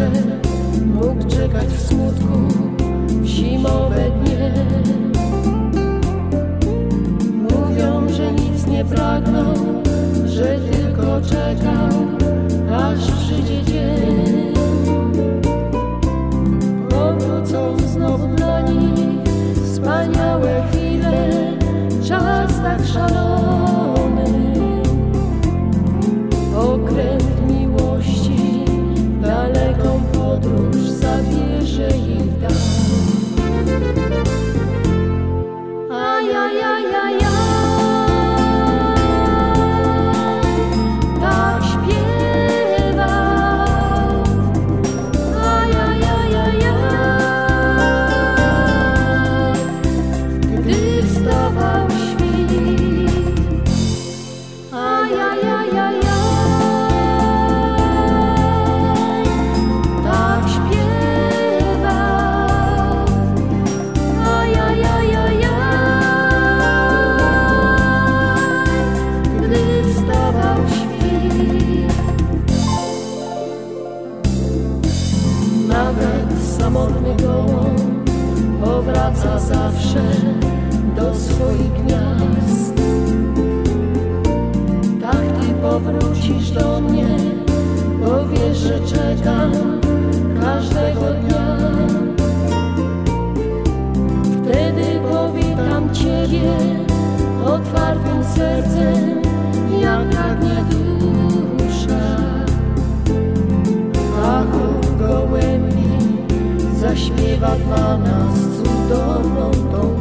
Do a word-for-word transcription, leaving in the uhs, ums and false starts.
serce mógł czekać w smutku w zimowe dnie. Mówią, że nic nie pragnął, że tylko czekał, aż przyjdzie dzień. Powrócą znowu dla nich wspaniałe chwile, czas tak szalony. Okręt miłości, daleką podróż zabierze ich w dal. Ajajajajaj, tak śpiewał. Ajajajajaj, gdy wstawał świt. Ajajajajaj, tak śpiewał. Ajajajajaj, gdy wstawał świt. Nawet samotny gołąb powraca zawsze do swoich gniazd. Tak ty powrócisz do mnie, bo wiesz, że czekam każdego dnia. Wtedy powitam ciebie otwartym sercem, jak pragnie dusza. A chór gołębi zaśpiewa dla nas cudowną tą